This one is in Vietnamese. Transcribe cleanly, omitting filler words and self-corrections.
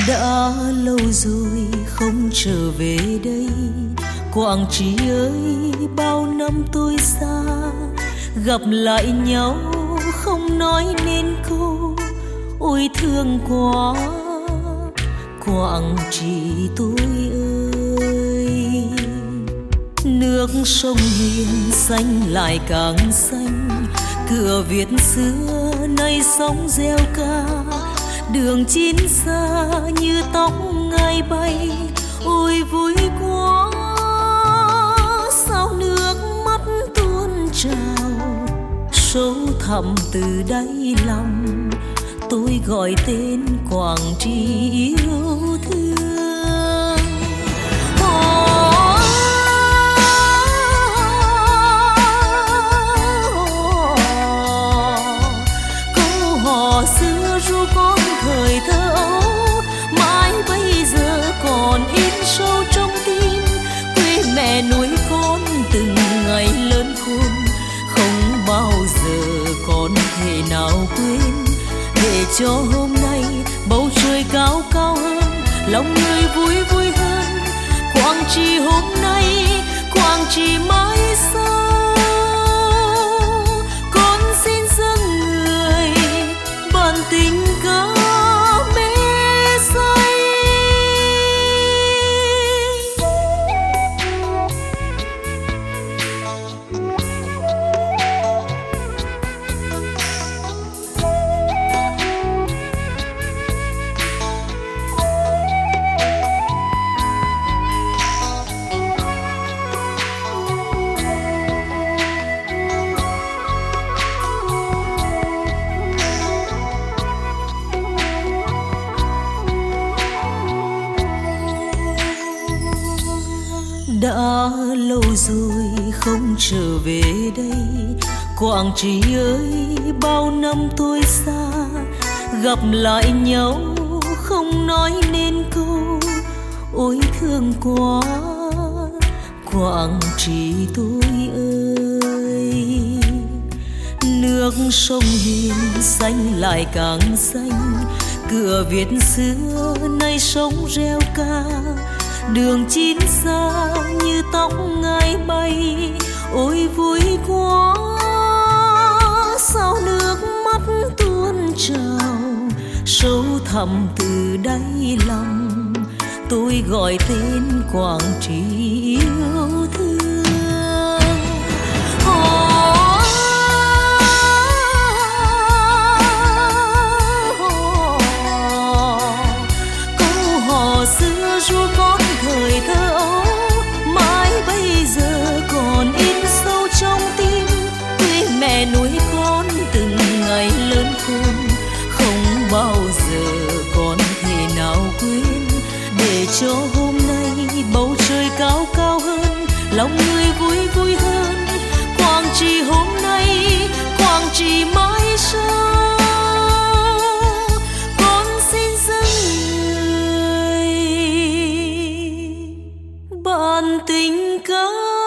Đã lâu rồi không trở về đây, Quảng Trị ơi bao năm tôi xa, gặp lại nhau không nói nên câu, ôi thương quá Quảng Trị tôi ơi. Nước sông Hiền xanh lại càng xanh, cửa Việt xưa nay sóng reo ca, đường chín xa như tóc ngài bay, ôi vui quá sao nước mắt tuôn trào, sâu thẳm từ đáy lòng tôi gọi tên Quảng Trị yêu thương. Câu hò xưa ru con thời thơ ấu, mãi bây giờ còn in sâu trong tim, quê mẹ nuôi con từng ngày lớn khôn, không bao giờ con thể nào quên, để cho hôm nay bầu trời cao cao hơn, lòng người vui vui hơn. Quảng Trị hôm nay, Quảng Trị mãi sau, con xin dâng người bản tình ca mê say. Đã lâu rồi không trở về đây, Quảng Trị ơi bao năm tôi xa, gặp lại nhau không nói nên câu, ôi thương quá Quảng Trị tôi ơi. Nước sông Hiền xanh lại càng xanh, cửa Việt xưa nay sóng reo ca, đường chín xa như tóc ngài bay, ôi vui quá sao nước mắt tuôn trào, sâu thẳm từ đáy lòng tôi gọi tên Quảng Trị yêu thương. Câu hò xưa ru con thời thơ ấu, mãi bây giờ còn in sâu trong tim, quê mẹ nuôi con từng ngày lớn khôn, không bao giờ con thể nào quên, để cho hôm nay bầu trời cao cao hơn, lòng người vui vui hơn. Quảng Trị hôm nay, Quảng Trị mãi sau, con xin dâng người bản tình ca.